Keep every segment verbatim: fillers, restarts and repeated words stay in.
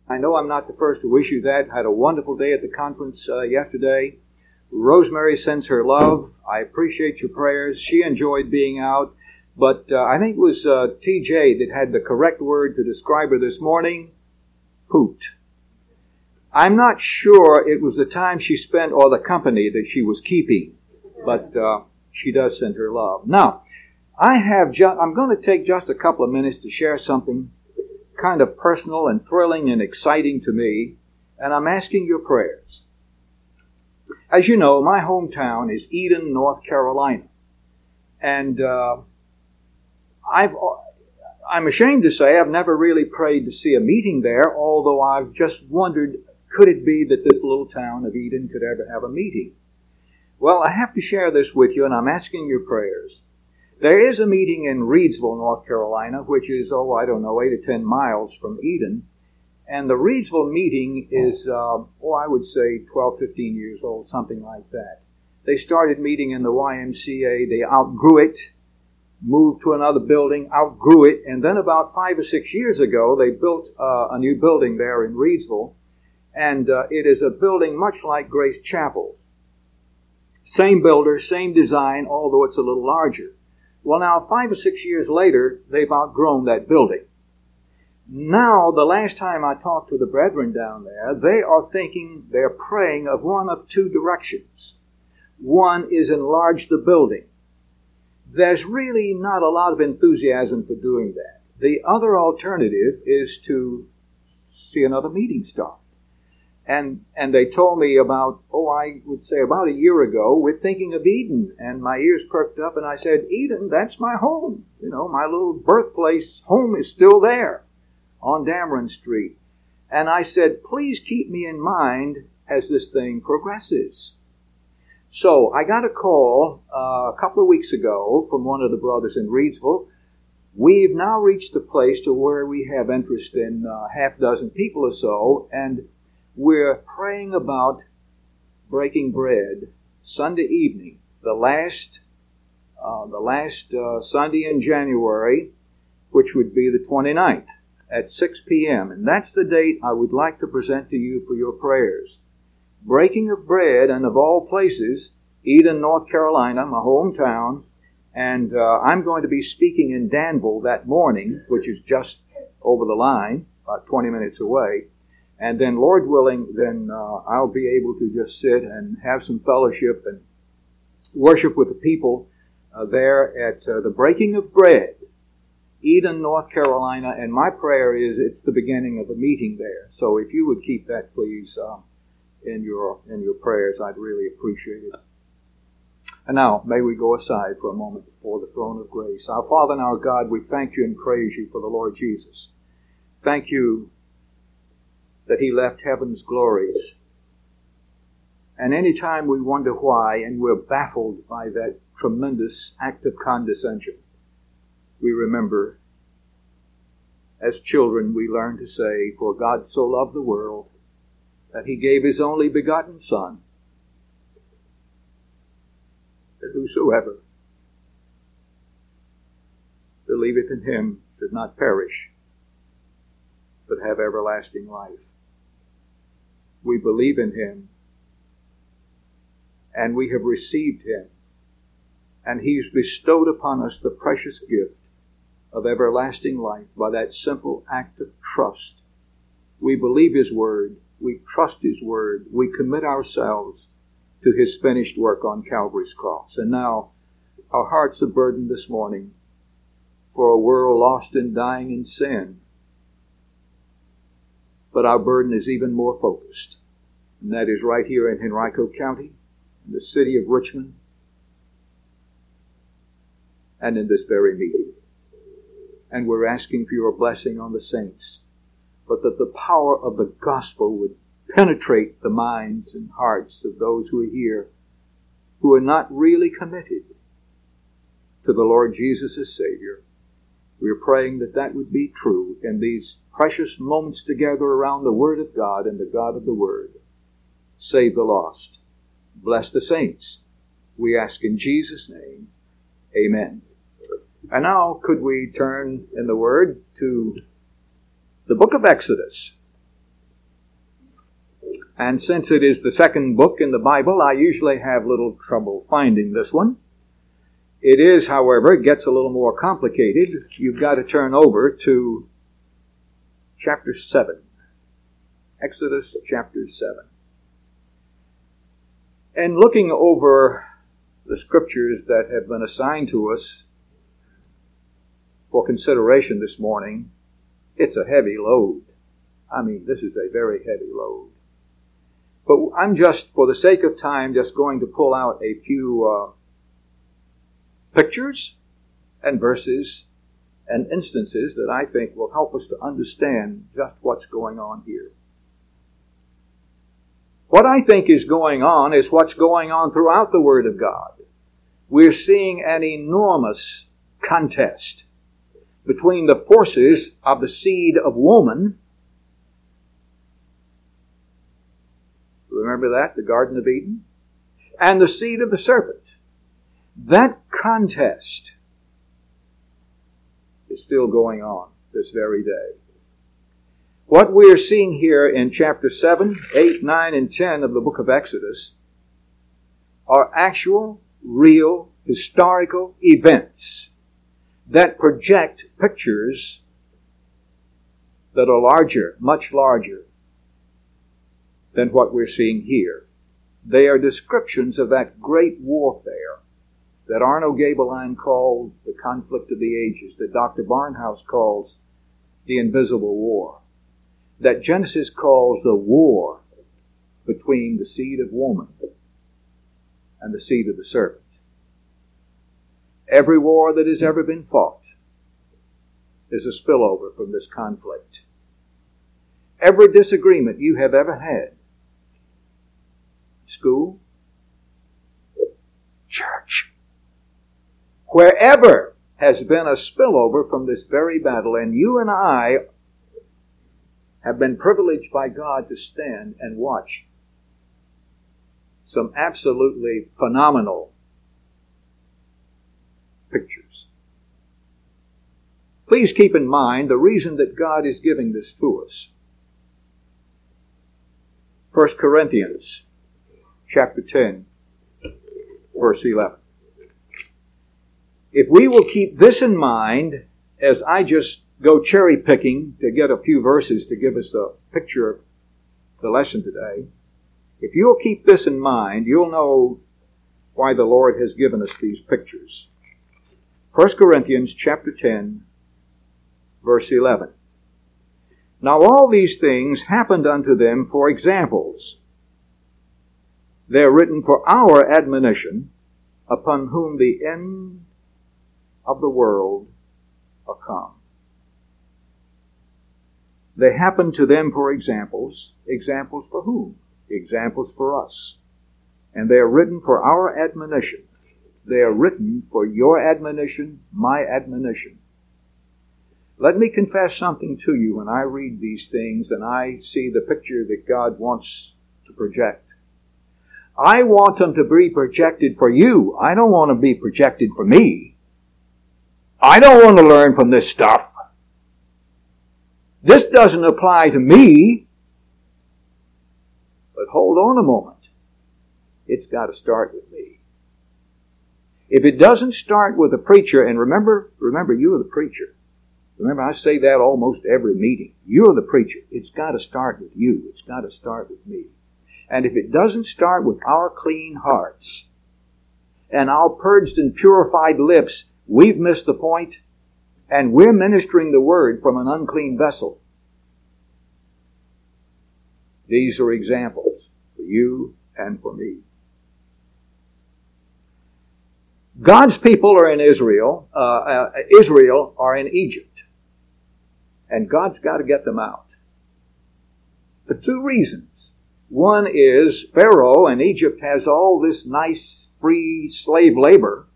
I know I'm not the first to wish you that. Had a wonderful day at the conference uh, yesterday. Rosemary sends her love. I appreciate your prayers. She enjoyed being out. But uh, I think it was uh, T J that had the correct word to describe her this morning. Poot. I'm not sure it was the time she spent or the company that she was keeping. But uh, she does send her love. Now, I have ju- I'm going to take just a couple of minutes to share something kind of personal and thrilling and exciting to me, and I'm asking your prayers. As you know, my hometown is Eden, North Carolina, and uh, I've I'm ashamed to say I've never really prayed to see a meeting there, although I've just wondered, could it be that this little town of Eden could ever have a meeting? Well, I have to share this with you, and I'm asking your prayers. There is a meeting in Reidsville, North Carolina, which is, oh, I don't know, eight or ten miles from Eden. And the Reidsville meeting is, uh, oh, I would say twelve, fifteen years old, something like that. They started meeting in the Y M C A. They outgrew it, moved to another building, outgrew it. And then about five or six years ago, they built uh, a new building there in Reidsville. And uh, it is a building much like Grace Chapel. Same builder, same design, although it's a little larger. Well, now, five or six years later, they've outgrown that building. Now, the last time I talked to the brethren down there, they are thinking, they're praying of one of two directions. One is enlarge the building. There's really not a lot of enthusiasm for doing that. The other alternative is to see another meeting start. And and they told me about, oh, I would say about a year ago, we're thinking of Eden. And my ears perked up and I said, Eden, that's my home. You know, my little birthplace home is still there on Dameron Street. And I said, please keep me in mind as this thing progresses. So I got a call uh, a couple of weeks ago from one of the brothers in Reidsville. We've now reached the place to where we have interest in uh, half dozen people or so, and we're praying about breaking bread Sunday evening, the last, uh, the last uh, Sunday in January, which would be the twenty-ninth at six p.m. And that's the date I would like to present to you for your prayers. Breaking of bread, and of all places, Eden, North Carolina, my hometown, and uh, I'm going to be speaking in Danville that morning, which is just over the line, about twenty minutes away. And then, Lord willing, then uh, I'll be able to just sit and have some fellowship and worship with the people uh, there at uh, the breaking of bread, Eden, North Carolina. And my prayer is it's the beginning of a meeting there. So if you would keep that, please, uh, in your in your prayers, I'd really appreciate it. And now, may we go aside for a moment before the throne of grace. Our Father and our God, we thank you and praise you for the Lord Jesus. Thank you that he left heaven's glories. And any time we wonder why, and we're baffled by that tremendous act of condescension, we remember, as children, we learn to say, for God so loved the world that he gave his only begotten Son, that whosoever believeth in him should not perish, but have everlasting life. We believe in him, and we have received him, and he's bestowed upon us the precious gift of everlasting life by that simple act of trust. We believe his word, we trust his word, we commit ourselves to his finished work on Calvary's cross. And now, our hearts are burdened this morning for a world lost and dying in sin. But our burden is even more focused, and that is right here in Henrico County, in the city of Richmond, and in this very meeting. And we're asking for your blessing on the saints, but that the power of the gospel would penetrate the minds and hearts of those who are here, who are not really committed to the Lord Jesus as Savior. We're praying that that would be true in these precious moments together around the Word of God and the God of the Word. Save the lost. Bless the saints. We ask in Jesus' name. Amen. And now could we turn in the Word to the book of Exodus. And since it is the second book in the Bible, I usually have little trouble finding this one. It is, however, it gets a little more complicated. You've got to turn over to chapter seven. Exodus chapter seven. And looking over the scriptures that have been assigned to us for consideration this morning, it's a heavy load. I mean, this is a very heavy load. But I'm just, for the sake of time, just going to pull out a few uh, pictures and verses and instances that I think will help us to understand just what's going on here. What I think is going on is what's going on throughout the Word of God. We're seeing an enormous contest between the forces of the seed of woman. Remember that, the Garden of Eden? And the seed of the serpent. That contest is still going on this very day. What we are seeing here in chapter seven, eight, nine, and ten of the book of Exodus are actual, real, historical events that project pictures that are larger, much larger than what we're seeing here. They are descriptions of that great warfare that Arno Gaebelein called the conflict of the ages, that Doctor Barnhouse calls the invisible war, that Genesis calls the war between the seed of woman and the seed of the serpent. Every war that has ever been fought is a spillover from this conflict. Every disagreement you have ever had, school, church, wherever has been a spillover from this very battle, and you and I have been privileged by God to stand and watch some absolutely phenomenal pictures. Please keep in mind the reason that God is giving this to us. First Corinthians chapter ten, verse eleven. If we will keep this in mind, as I just go cherry picking to get a few verses to give us a picture of the lesson today, if you'll keep this in mind, you'll know why the Lord has given us these pictures. First Corinthians chapter ten, verse eleven. Now all these things happened unto them for examples. They are written for our admonition, upon whom the end of the world are come. They happen to them for examples. Examples for whom? Examples for us. And they are written for our admonition. They are written for your admonition, my admonition. Let me confess something to you when I read these things and I see the picture that God wants to project. I want them to be projected for you. I don't want to be projected for me. I don't want to learn from this stuff. This doesn't apply to me. But hold on a moment. It's got to start with me. If it doesn't start with the preacher, and remember, remember, you're the preacher. Remember, I say that almost every meeting. You're the preacher. It's got to start with you. It's got to start with me. And if it doesn't start with our clean hearts and our purged and purified lips, we've missed the point, and we're ministering the word from an unclean vessel. These are examples for you and for me. God's people are in Israel. Uh, uh, Israel are in Egypt. And God's got to get them out. For two reasons. One is Pharaoh and Egypt has all this nice free slave labor.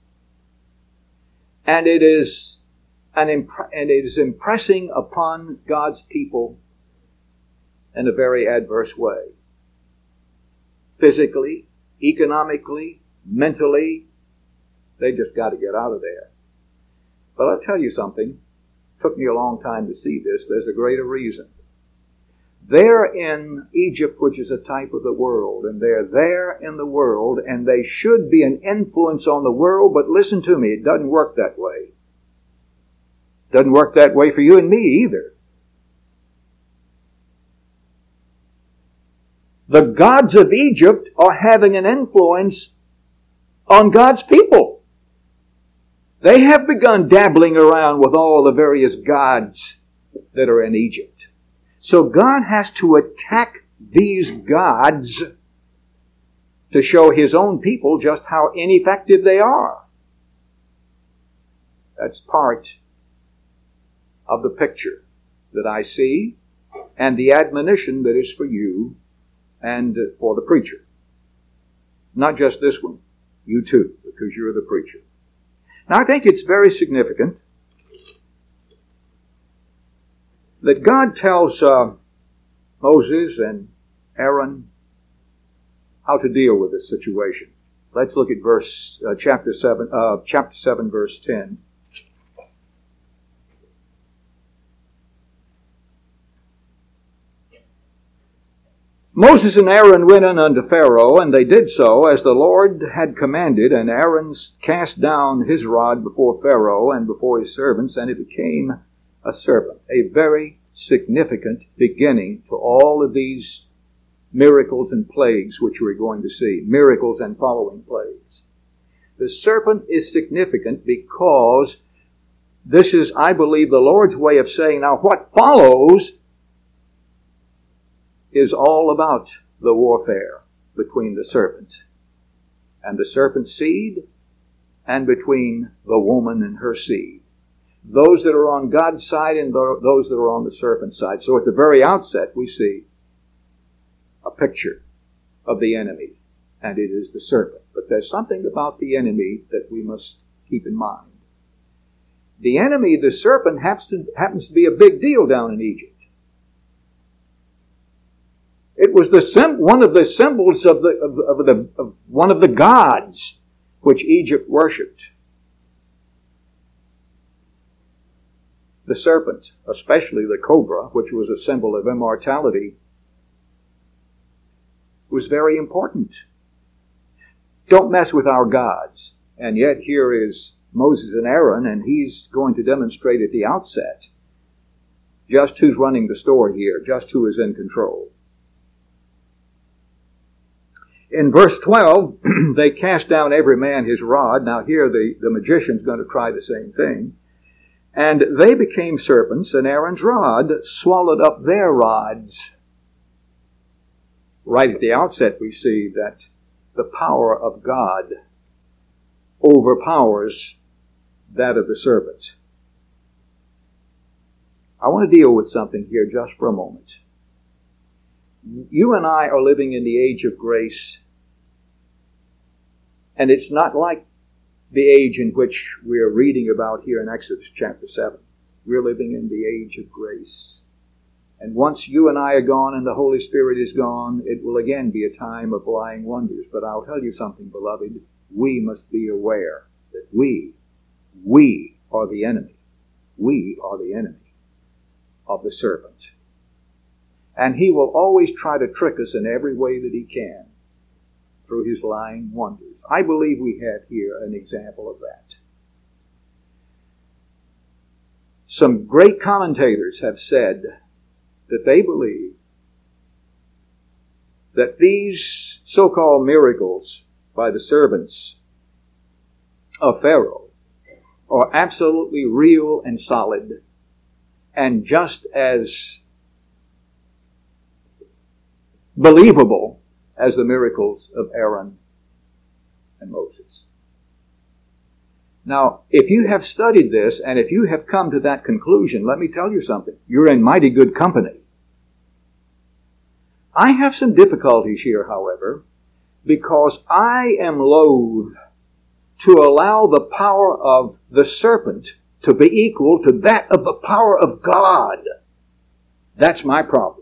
And it is an imp- and it is impressing upon God's people in a very adverse way. Physically, economically, mentally, they just got to get out of there. But I'll tell you something. It took me a long time to see this. There's a greater reason. They're in Egypt, which is a type of the world, and they're there in the world, and they should be an influence on the world, but listen to me, it doesn't work that way. It doesn't work that way for you and me either. The gods of Egypt are having an influence on God's people. They have begun dabbling around with all the various gods that are in Egypt. So God has to attack these gods to show His own people just how ineffective they are. That's part of the picture that I see and the admonition that is for you and for the preacher. Not just this one, you too, because you're the preacher. Now I think it's very significant that God tells uh, Moses and Aaron how to deal with this situation. Let's look at verse uh, chapter seven, uh, chapter seven, verse ten. Moses and Aaron went in unto Pharaoh, and they did so as the Lord had commanded, and Aaron cast down his rod before Pharaoh and before his servants, and it became a serpent. A very significant beginning to all of these miracles and plagues which we're going to see. Miracles and following plagues. The serpent is significant because this is, I believe, the Lord's way of saying, now what follows is all about the warfare between the serpent and the serpent's seed and between the woman and her seed. Those that are on God's side and those that are on the serpent's side. So at the very outset we see a picture of the enemy, and it is the serpent. But there's something about the enemy that we must keep in mind. The enemy, the serpent, happens to, happens to be a big deal down in Egypt. It was the sim- one of the symbols of the of, of the of one of the gods which Egypt worshipped. The serpent, especially the cobra, which was a symbol of immortality, was very important. Don't mess with our gods. And yet here is Moses and Aaron, and he's going to demonstrate at the outset just who's running the store here, just who is in control. In verse twelve, they cast down every man his rod. Now here the, the magician's going to try the same thing. And they became serpents, and Aaron's rod swallowed up their rods. Right at the outset we see that the power of God overpowers that of the serpent. I want to deal with something here just for a moment. You and I are living in the age of grace, and it's not like the age in which we're reading about here in Exodus chapter seven. We're living in the age of grace. And once you and I are gone and the Holy Spirit is gone, it will again be a time of lying wonders. But I'll tell you something, beloved. We must be aware that we, we are the enemy. We are the enemy of the serpent. And he will always try to trick us in every way that he can through his lying wonders. I believe we have here an example of that. Some great commentators have said that they believe that these so-called miracles by the servants of Pharaoh are absolutely real and solid, and just as believable as the miracles of Aaron and Moses. Now, if you have studied this, and if you have come to that conclusion, let me tell you something. You're in mighty good company. I have some difficulties here, however, because I am loath to allow the power of the serpent to be equal to that of the power of God. That's my problem.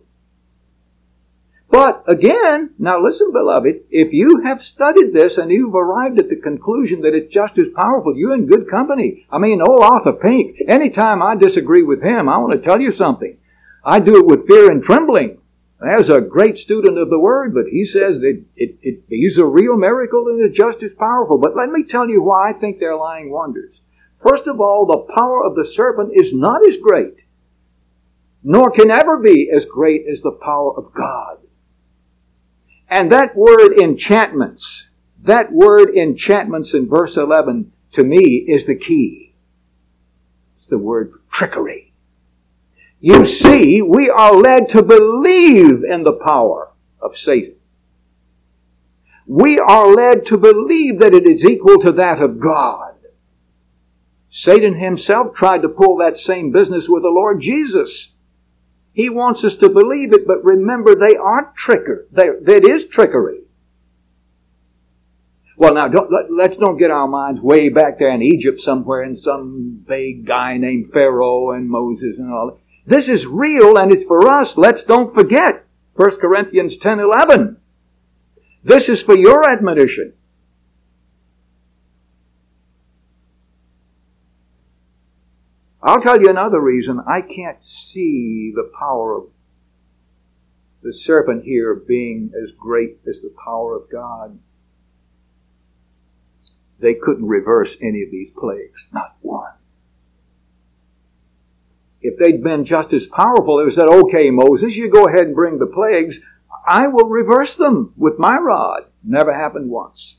But again, now listen, beloved, if you have studied this and you've arrived at the conclusion that it's just as powerful, you're in good company. I mean, old Arthur Pink, anytime I disagree with him, I want to tell you something. I do it with fear and trembling. There's a great student of the Word, but he says that it, it, he's a real miracle and it's just as powerful. But let me tell you why I think they're lying wonders. First of all, the power of the serpent is not as great, nor can ever be as great as the power of God. And that word enchantments, that word enchantments in verse eleven, to me, is the key. It's the word trickery. You see, we are led to believe in the power of Satan. We are led to believe that it is equal to that of God. Satan himself tried to pull that same business with the Lord Jesus. He wants us to believe it, but remember, they are tricker. That is trickery. Well, now, don't, let, let's don't get our minds way back there in Egypt somewhere and some vague guy named Pharaoh and Moses and all that. This is real and it's for us. Let's don't forget First Corinthians ten eleven. This is for your admonition. I'll tell you another reason I can't see the power of the serpent here being as great as the power of God. They couldn't reverse any of these plagues. Not one. If they'd been just as powerful, they would have said, okay, Moses, you go ahead and bring the plagues. I will reverse them with my rod. Never happened once.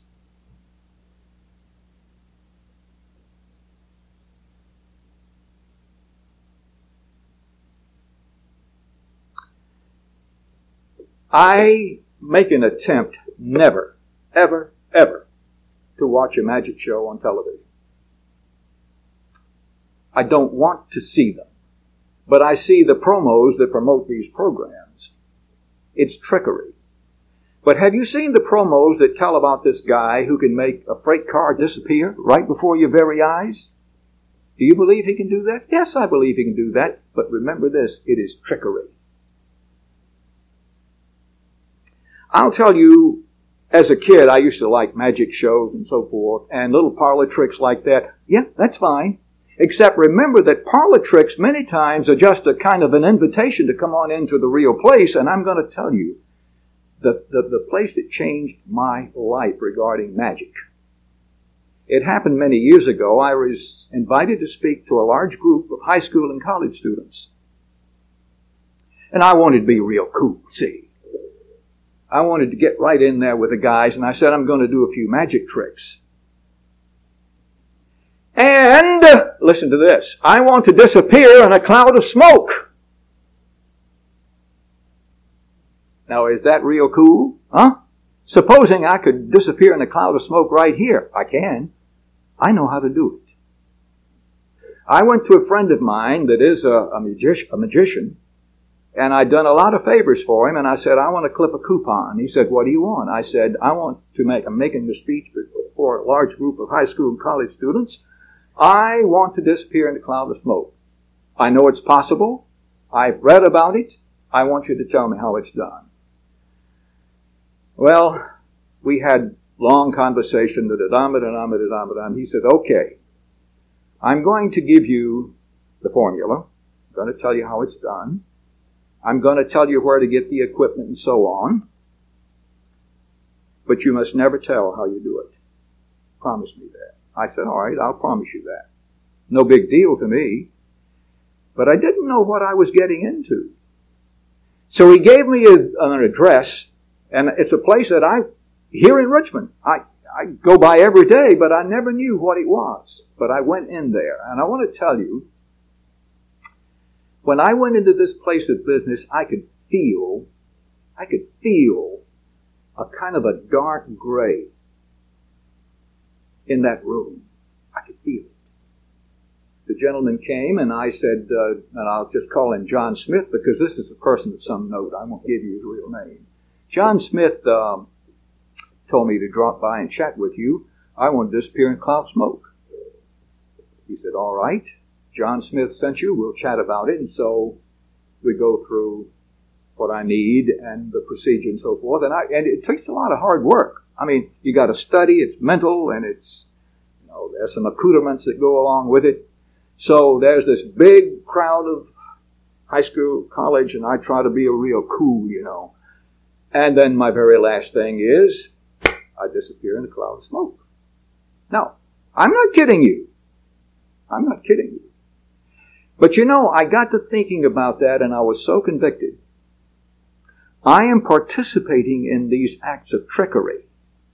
I make an attempt never, ever, ever to watch a magic show on television. I don't want to see them. But I see the promos that promote these programs. It's trickery. But have you seen the promos that tell about this guy who can make a freight car disappear right before your very eyes? Do you believe he can do that? Yes, I believe he can do that. But remember this, it is trickery. I'll tell you, as a kid, I used to like magic shows and so forth, and little parlor tricks like that. Yeah, that's fine. Except remember that parlor tricks many times are just a kind of an invitation to come on into the real place, and I'm going to tell you, the, the, the place that changed my life regarding magic. It happened many years ago. I was invited to speak to a large group of high school and college students. And I wanted to be real cool, see. I wanted to get right in there with the guys, and I said, I'm going to do a few magic tricks. And, listen to this, I want to disappear in a cloud of smoke. Now, is that real cool? Huh? Supposing I could disappear in a cloud of smoke right here. I can. I know how to do it. I went to a friend of mine that is a, a, magic, a magician, and I'd done a lot of favors for him, and I said, I want to clip a coupon. He said, what do you want? I said, I want to make, I'm making a speech for a large group of high school and college students. I want to disappear in a cloud of smoke. I know it's possible. I've read about it. I want you to tell me how it's done. Well, we had long conversation. He said, okay, I'm going to give you the formula. I'm going to tell you how it's done. I'm going to tell you where to get the equipment and so on. But you must never tell how you do it. Promise me that. I said, all right, I'll promise you that. No big deal to me. But I didn't know what I was getting into. So he gave me a, an address, and it's a place that I, here in Richmond, I, I go by every day, but I never knew what it was. But I went in there, and I want to tell you, when I went into this place of business, I could feel, I could feel a kind of a dark gray in that room. I could feel it. The gentleman came, and I said, uh, and I'll just call him John Smith because this is a person of some note. I won't give you his real name. John Smith um, told me to drop by and chat with you. I want to disappear in cloud smoke. He said, all right. John Smith sent you. We'll chat about it. And so we go through what I need and the procedure and so forth. And, I, and it takes a lot of hard work. I mean, you got to study. It's mental, and it's, you know, there's some accoutrements that go along with it. So there's this big crowd of high school, college, and I try to be a real cool, you know. And then my very last thing is, I disappear in a cloud of smoke. Now, I'm not kidding you. I'm not kidding you. But you know, I got to thinking about that and I was so convicted. I am participating in these acts of trickery.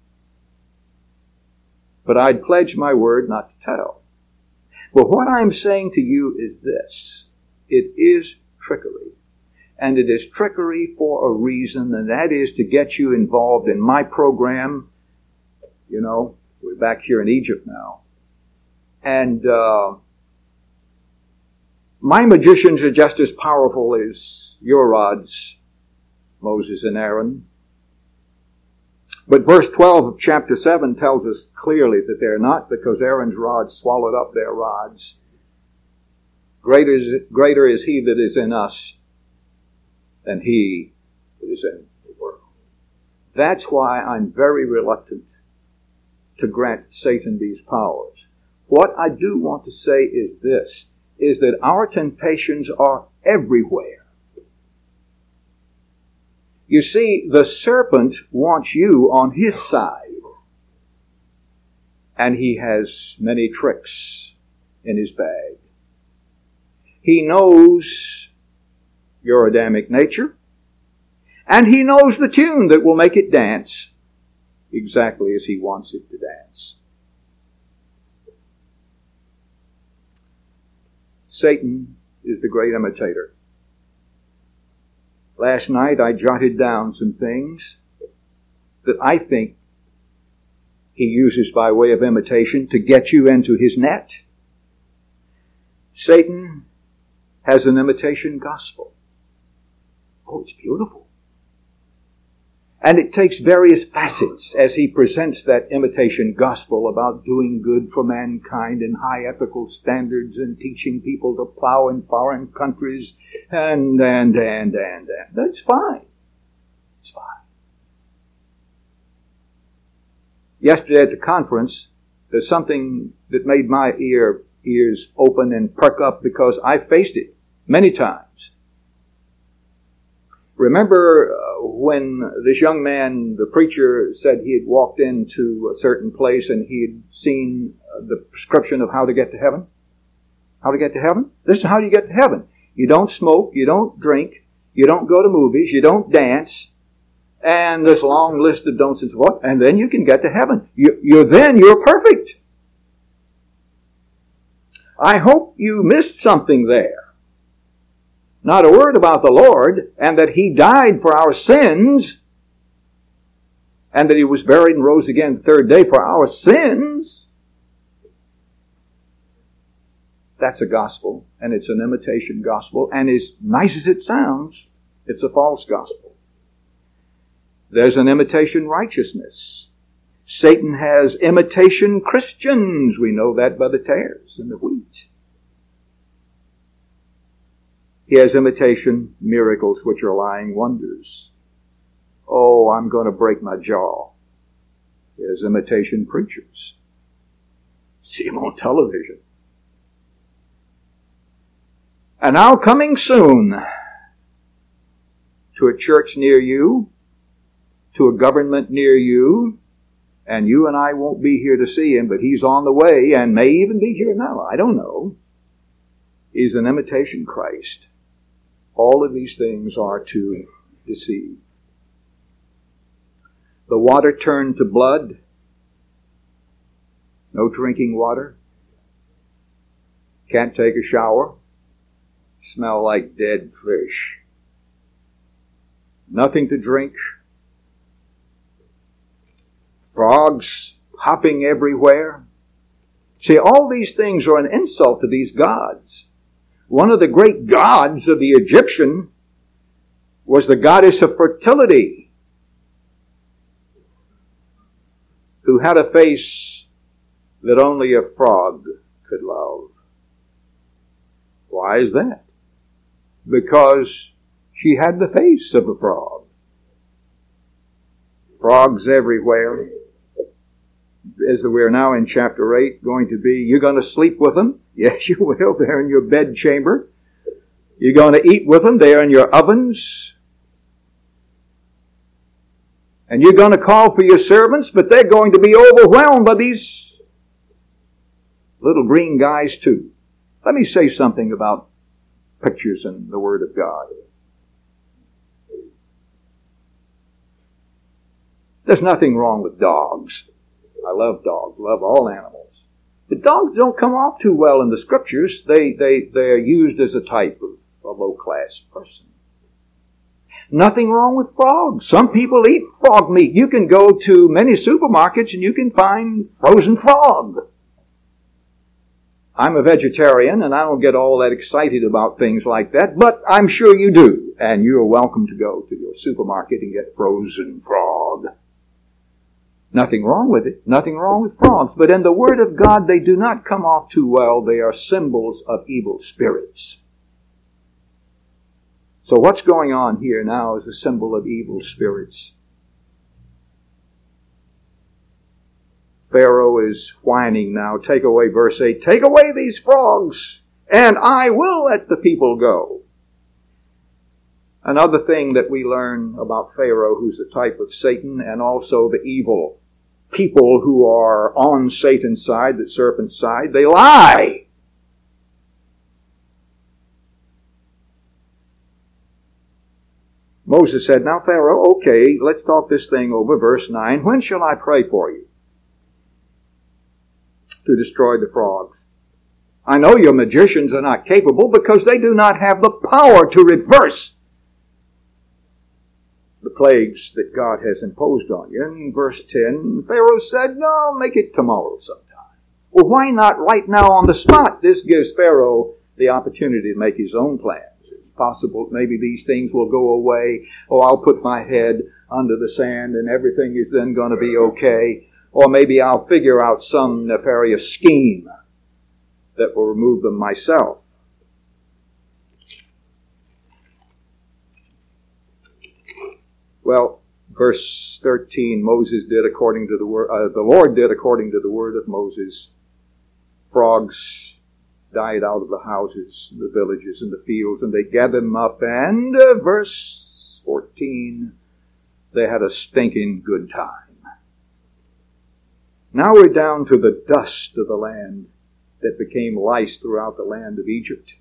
But I'd pledged my word not to tell. But what I'm saying to you is this. It is trickery. And it is trickery for a reason, and that is to get you involved in my program. You know, we're back here in Egypt now. And uh, my magicians are just as powerful as your rods, Moses and Aaron. But verse twelve of chapter seven tells us clearly that they're not, because Aaron's rod swallowed up their rods. Greater is, greater is he that is in us than he that is in the world. That's why I'm very reluctant to grant Satan these powers. What I do want to say is this, is that our temptations are everywhere. You see, the serpent wants you on his side. And he has many tricks in his bag. He knows your Adamic nature. And he knows the tune that will make it dance exactly as he wants it to dance. Satan is the great imitator. Last night I jotted down some things that I think he uses by way of imitation to get you into his net. Satan has an imitation gospel. Oh, it's beautiful. And it takes various facets as he presents that imitation gospel about doing good for mankind and high ethical standards and teaching people to plow in foreign countries and, and, and, and, and. That's fine. It's fine. Yesterday at the conference, there's something that made my ear, ears open and perk up because I faced it many times. Remember uh, when this young man, the preacher, said he had walked into a certain place and he had seen uh, the prescription of how to get to heaven? How to get to heaven? This is how you get to heaven. You don't smoke, you don't drink, you don't go to movies, you don't dance, and this long list of don'ts and so forth, and then you can get to heaven. You, you're then, you're perfect. I hope you missed something there. Not a word about the Lord, and that He died for our sins, and that He was buried and rose again the third day for our sins. That's a gospel, and it's an imitation gospel, and as nice as it sounds, it's a false gospel. There's an imitation righteousness. Satan has imitation Christians. We know that by the tares and the wheat. He has imitation miracles, which are lying wonders. Oh, I'm going to break my jaw. He has imitation preachers. See him on television. And now coming soon to a church near you, to a government near you, and you and I won't be here to see him, but he's on the way and may even be here now. I don't know. He's an imitation Christ. All of these things are to deceive. The water turned to blood. No drinking water. Can't take a shower. Smell like dead fish. Nothing to drink. Frogs hopping everywhere. See, all these things are an insult to these gods. One of the great gods of the Egyptian was the goddess of fertility, who had a face that only a frog could love. Why is that? Because she had the face of a frog. Frogs everywhere. As we're now in chapter eight, going to be, you're going to sleep with them? Yes, you will. They're in your bed chamber. You're going to eat with them. They're in your ovens. And you're going to call for your servants, but they're going to be overwhelmed by these little green guys too. Let me say something about pictures in the Word of God. There's nothing wrong with dogs. I love dogs, love all animals. But dogs don't come off too well in the Scriptures. They, they, they're used as a type of a low-class person. Nothing wrong with frogs. Some people eat frog meat. You can go to many supermarkets and you can find frozen frog. I'm a vegetarian and I don't get all that excited about things like that, but I'm sure you do. And you're welcome to go to your supermarket and get frozen frog. Nothing wrong with it. Nothing wrong with frogs. But in the Word of God, they do not come off too well. They are symbols of evil spirits. So what's going on here now is a symbol of evil spirits. Pharaoh is whining now. Take away verse eight. Take away these frogs, and I will let the people go. Another thing that we learn about Pharaoh, who's a type of Satan, and also the evil people who are on Satan's side, the serpent's side, they lie. Moses said, now Pharaoh, okay, let's talk this thing over. Verse nine, when shall I pray for you to destroy the frogs? I know your magicians are not capable because they do not have the power to reverse the plagues that God has imposed on you. In verse ten, Pharaoh said, no, make it tomorrow sometime. Well, why not right now on the spot? This gives Pharaoh the opportunity to make his own plans. It's possible maybe these things will go away, or I'll put my head under the sand and everything is then going to be okay. Or maybe I'll figure out some nefarious scheme that will remove them myself. Well, verse thirteen, Moses did according to the word, uh, the Lord did according to the word of Moses. Frogs died out of the houses, the villages, and the fields, and they gathered them up, and uh, verse fourteen, they had a stinking good time. Now we're down to the dust of the land that became lice throughout the land of Egypt.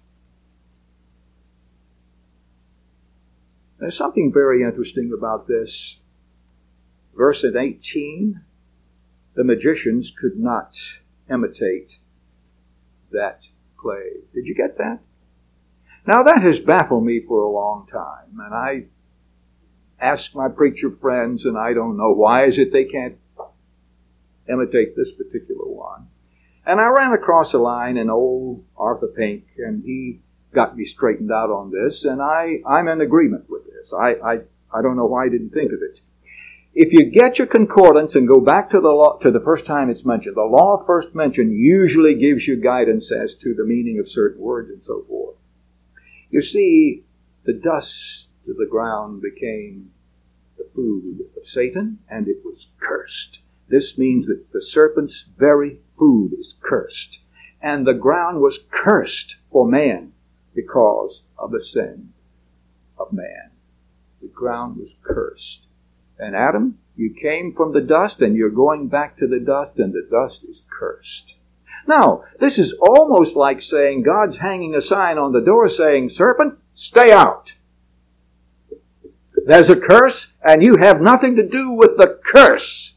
There's something very interesting about this. Verse eighteen, the magicians could not imitate that plague. Did you get that? Now that has baffled me for a long time, and I ask my preacher friends, and I don't know why is it they can't imitate this particular one. And I ran across a line in old Arthur Pink, and he got me straightened out on this, and I, I'm in agreement with this. I, I, I don't know why I didn't think of it. If you get your concordance and go back to the law, to the first time it's mentioned, the law first mentioned usually gives you guidance as to the meaning of certain words and so forth. You see, the dust of the ground became the food of Satan, and it was cursed. This means that the serpent's very food is cursed. And the ground was cursed for man because of the sin of man. The ground was cursed. And Adam, you came from the dust and you're going back to the dust, and the dust is cursed. Now, this is almost like saying God's hanging a sign on the door saying, serpent, stay out. There's a curse and you have nothing to do with the curse.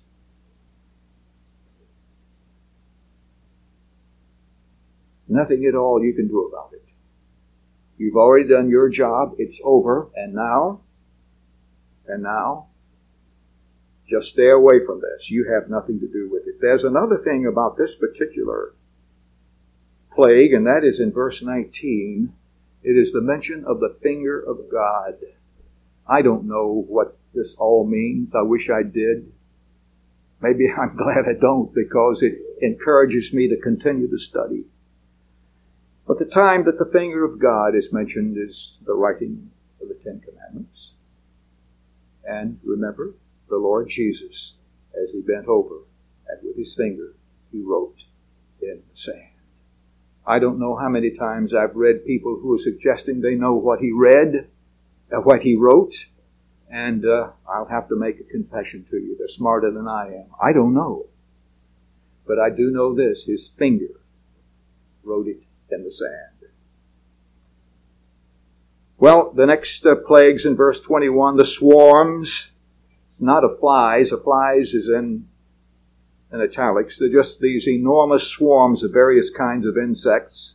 Nothing at all you can do about it. You've already done your job. It's over. And now, and now, just stay away from this. You have nothing to do with it. There's another thing about this particular plague, and that is in verse nineteen. It is the mention of the finger of God. I don't know what this all means. I wish I did. Maybe I'm glad I don't, because it encourages me to continue to study. But the time that the finger of God is mentioned is the writing of the Ten Commandments. And remember, the Lord Jesus, as he bent over and with his finger, he wrote in the sand. I don't know how many times I've read people who are suggesting they know what he read, uh, what he wrote, and uh, I'll have to make a confession to you. They're smarter than I am. I don't know. But I do know this, his finger wrote it in the sand. Well, the next uh, plagues in verse twenty-one, the swarms, not of flies. A flies is in, in italics. They're just these enormous swarms of various kinds of insects.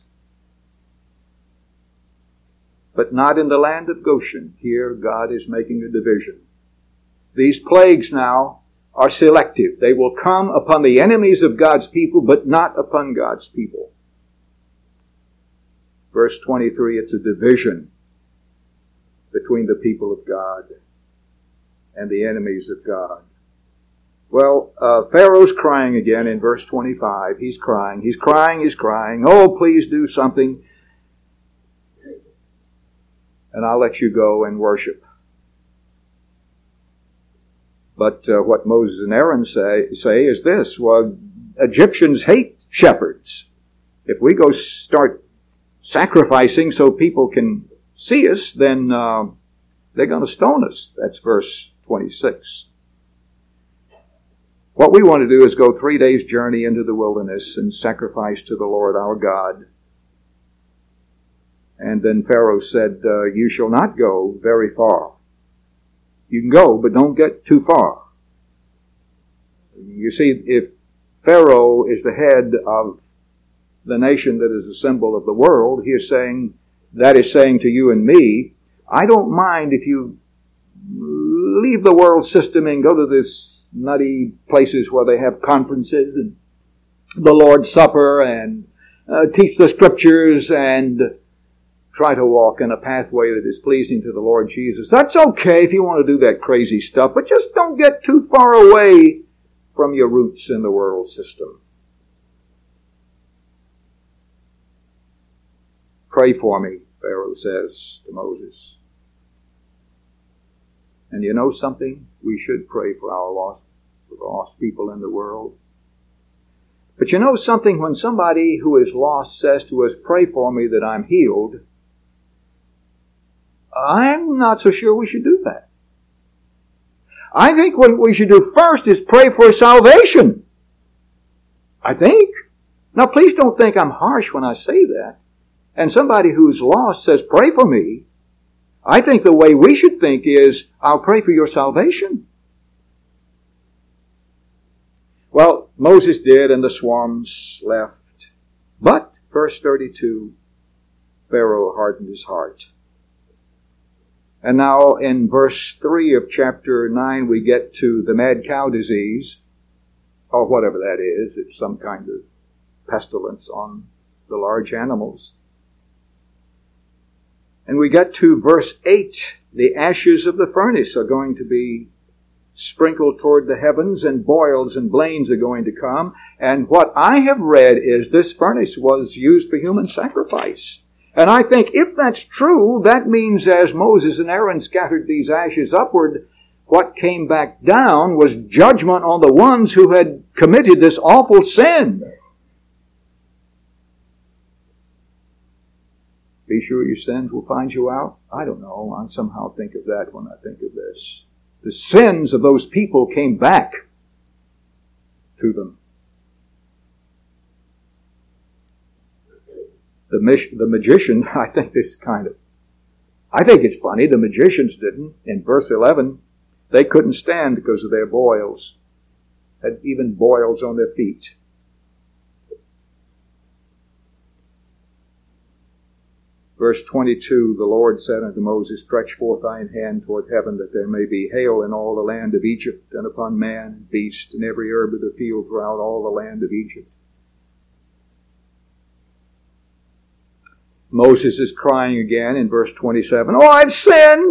But not in the land of Goshen. Here God is making a division. These plagues now are selective. They will come upon the enemies of God's people, but not upon God's people. Verse twenty-three, it's a division between the people of God and the enemies of God. Well, uh, Pharaoh's crying again in verse twenty-five. He's crying, he's crying, he's crying. Oh, please do something, and I'll let you go and worship. But uh, what Moses and Aaron say, say is this: well, Egyptians hate shepherds. If we go start sacrificing so people can see us, then uh, they're going to stone us. That's verse twenty-six. What we want to do is go three days' journey into the wilderness and sacrifice to the Lord our God. And then Pharaoh said, uh, you shall not go very far. You can go, but don't get too far. You see, if Pharaoh is the head of the nation that is a symbol of the world, he is saying, that is saying to you and me, I don't mind if you leave the world system and go to this nutty places where they have conferences and the Lord's Supper and uh, teach the Scriptures and try to walk in a pathway that is pleasing to the Lord Jesus. That's okay if you want to do that crazy stuff, but just don't get too far away from your roots in the world system. Pray for me, Pharaoh says to Moses. And you know something? We should pray for our lost, for the lost people in the world. But you know something? When somebody who is lost says to us, pray for me that I'm healed, I'm not so sure we should do that. I think what we should do first is pray for salvation. I think. Now please don't think I'm harsh when I say that. And somebody who's lost says, pray for me. I think the way we should think is, I'll pray for your salvation. Well, Moses did, and the swarms left. But, verse thirty-two, Pharaoh hardened his heart. And now in verse three of chapter nine, we get to the mad cow disease, or whatever that is. It's some kind of pestilence on the large animals. And we get to verse eight. The ashes of the furnace are going to be sprinkled toward the heavens, and boils and blains are going to come. And what I have read is this furnace was used for human sacrifice. And I think if that's true, that means as Moses and Aaron scattered these ashes upward, what came back down was judgment on the ones who had committed this awful sin. Be sure your sins will find you out. I don't know. I somehow think of that when I think of this. The sins of those people came back to them. The, mich- the magician, I think this kind of, I think it's funny, the magicians didn't. In verse eleven, they couldn't stand because of their boils. Had even boils on their feet. Verse twenty-two, the Lord said unto Moses, stretch forth thine hand toward heaven, that there may be hail in all the land of Egypt, and upon man and beast, and every herb of the field throughout all the land of Egypt. Moses is crying again in verse twenty-seven, oh, I've sinned!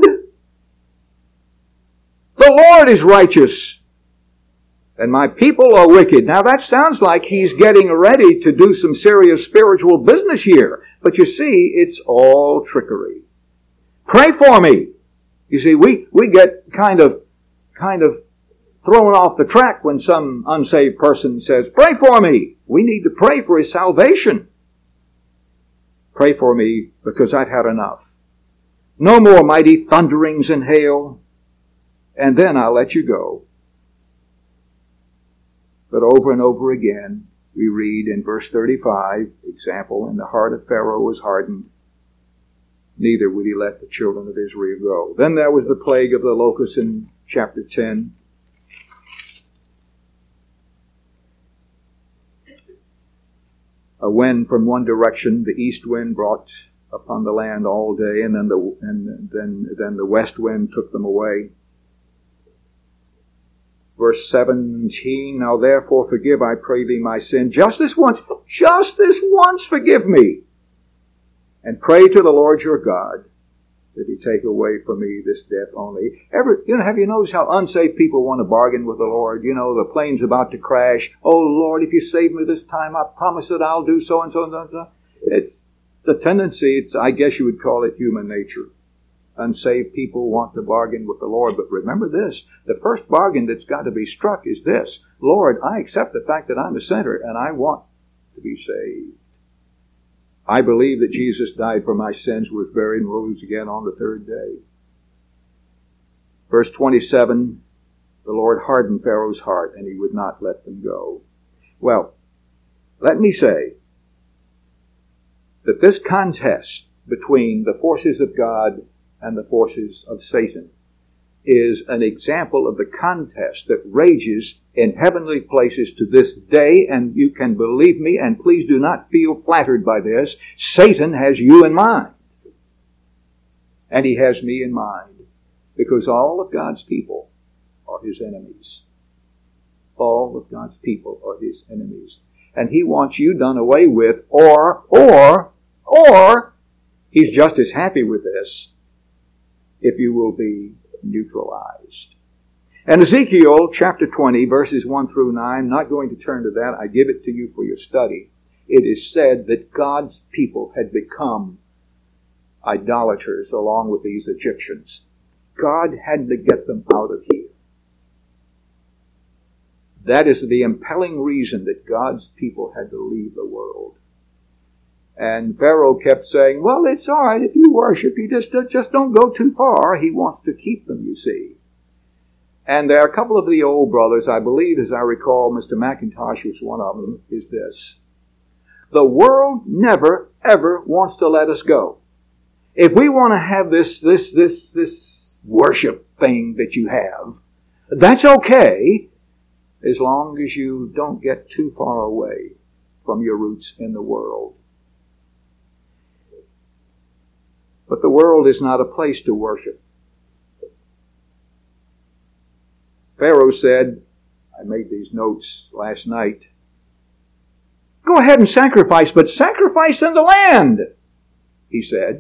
The Lord is righteous, and my people are wicked. Now that sounds like he's getting ready to do some serious spiritual business here. But you see, it's all trickery. Pray for me. You see, we, we get kind of, kind of thrown off the track when some unsaved person says, pray for me. We need to pray for his salvation. Pray for me, because I've had enough. No more mighty thunderings and hail, and then I'll let you go. But over and over again, we read in verse thirty-five, example, and the heart of Pharaoh was hardened, neither would he let the children of Israel go. Then there was the plague of the locusts in chapter ten. A wind from one direction, the east wind, brought upon the land all day, and then the and then then the west wind took them away. Verse seventeen, now therefore forgive, I pray thee, my sin. Just this once, just this once forgive me. And pray to the Lord your God that he take away from me this death only. Ever, you know, have you noticed how unsaved people want to bargain with the Lord? You know, the plane's about to crash. Oh Lord, if you save me this time, I promise that I'll do so and so and so. And so. It's the tendency, it's, I guess you would call it human nature. Unsaved people want to bargain with the Lord. But remember this, the first bargain that's got to be struck is this: Lord, I accept the fact that I'm a sinner and I want to be saved. I believe that Jesus died for my sins, was buried, and rose again on the third day. Verse twenty-seven, the Lord hardened Pharaoh's heart, and he would not let them go. Well, let me say that this contest between the forces of God and the forces of Satan is an example of the contest that rages in heavenly places to this day, and you can believe me, and please do not feel flattered by this. Satan has you in mind. And he has me in mind, because all of God's people are his enemies. All of God's people are his enemies. And he wants you done away with, or, or, or, he's just as happy with this if you will be neutralized. And Ezekiel chapter twenty, verses one through nine, I'm not going to turn to that. I give it to you for your study. It is said that God's people had become idolaters along with these Egyptians. God had to get them out of here. That is the impelling reason that God's people had to leave the world. And Pharaoh kept saying, well, it's all right if you worship. You just, just don't go too far. He wants to keep them, you see. And there are a couple of the old brothers, I believe, as I recall, Mister McIntosh was one of them, is this: the world never, ever wants to let us go. If we want to have this, this, this, this worship thing that you have, that's okay, as long as you don't get too far away from your roots in the world. But the world is not a place to worship. Pharaoh said, I made these notes last night, go ahead and sacrifice, but sacrifice in the land, he said.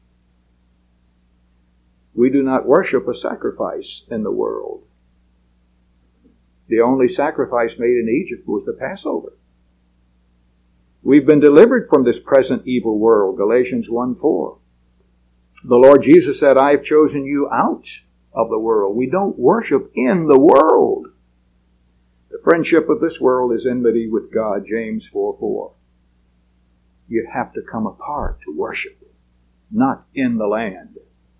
We do not worship a sacrifice in the world. The only sacrifice made in Egypt was the Passover. We've been delivered from this present evil world, Galatians one four. The Lord Jesus said, I have chosen you out of the world. We don't worship in the world. The friendship of this world is enmity with God, James four four. You have to come apart to worship, not in the land.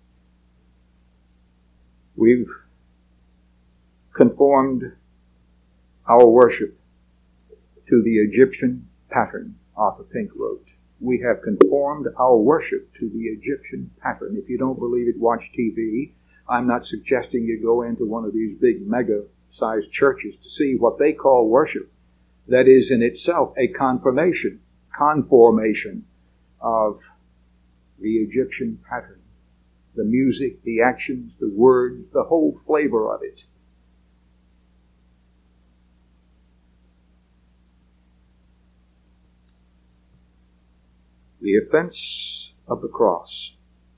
We've conformed our worship to the Egyptian pattern, Arthur Pink wrote. We have conformed our worship to the Egyptian pattern. If you don't believe it, watch T V. I'm not suggesting you go into one of these big mega-sized churches to see what they call worship. That is in itself a confirmation, conformation of the Egyptian pattern. The music, the actions, the words, the whole flavor of it. The offense of the cross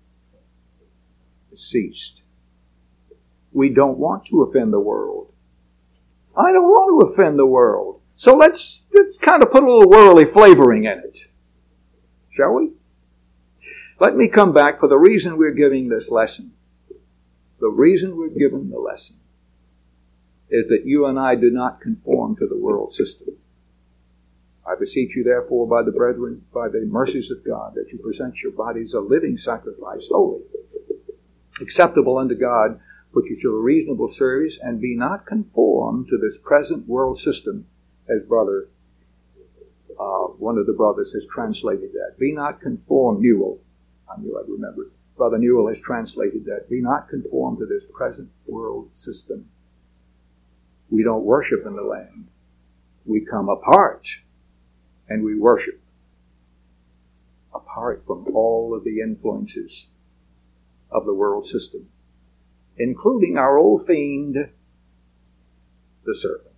is ceased. We don't want to offend the world. I don't want to offend the world. So let's, let's kind of put a little worldly flavoring in it. Shall we? Let me come back for the reason we're giving this lesson. The reason we're giving the lesson is that you and I do not conform to the world system. I beseech you, therefore, by the brethren, by the mercies of God, that you present your bodies a living sacrifice, holy, acceptable unto God, which is your reasonable service, and be not conformed to this present world system, as brother, uh, one of the brothers has translated that. Be not conformed, Newell. I knew I'd remember. Brother Newell has translated that. Be not conformed to this present world system. We don't worship in the land. We come apart and we worship apart from all of the influences of the world system, including our old fiend, the serpent.